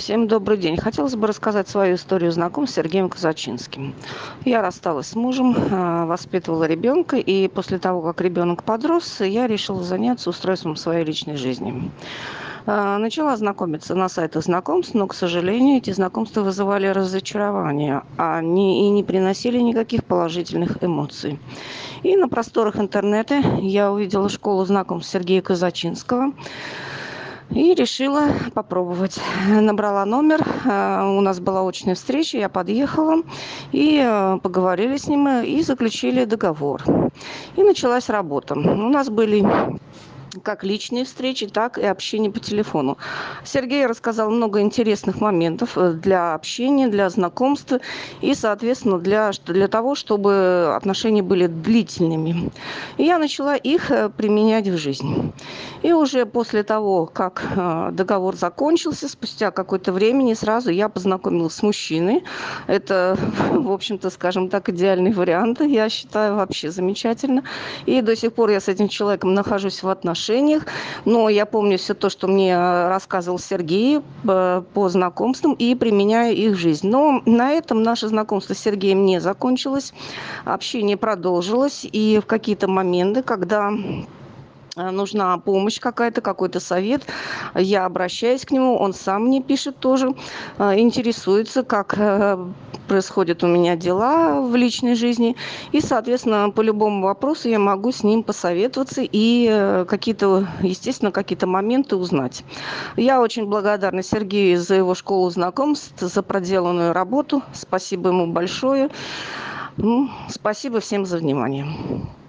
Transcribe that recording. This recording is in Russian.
Всем добрый день. Хотелось бы рассказать свою историю знакомств с Сергеем Казачинским. Я рассталась с мужем, воспитывала ребенка, и после того, как ребенок подрос, я решила заняться устройством своей личной жизни. Начала знакомиться на сайтах знакомств, но, к сожалению, эти знакомства вызывали разочарование, и не приносили никаких положительных эмоций. И на просторах интернета я увидела школу знакомств Сергея Казачинского. И решила попробовать. Набрала номер, у нас была очная встреча, я подъехала, и поговорили с ним, и заключили договор. И началась работа. У нас были как личные встречи, так и общение по телефону. Сергей рассказал много интересных моментов для общения, для знакомства и, соответственно, для того, чтобы отношения были длительными. И я начала их применять в жизни. И уже после того, как договор закончился, спустя какое-то времени, сразу я познакомилась с мужчиной. Это, в общем-то, скажем так, идеальный вариант, я считаю, вообще замечательно. И до сих пор я с этим человеком нахожусь в отношениях. Но я помню все то, что мне рассказывал Сергей по знакомствам, и применяю их в жизнь. Но на этом наше знакомство с Сергеем не закончилось. Общение продолжилось. И в какие-то моменты, когда нужна помощь какая-то, какой-то совет, я обращаюсь к нему, он сам мне пишет тоже, интересуется, как происходят у меня дела в личной жизни. И, соответственно, по любому вопросу я могу с ним посоветоваться и естественно, какие-то моменты узнать. Я очень благодарна Сергею за его школу знакомств, за проделанную работу. Спасибо ему большое. Спасибо всем за внимание.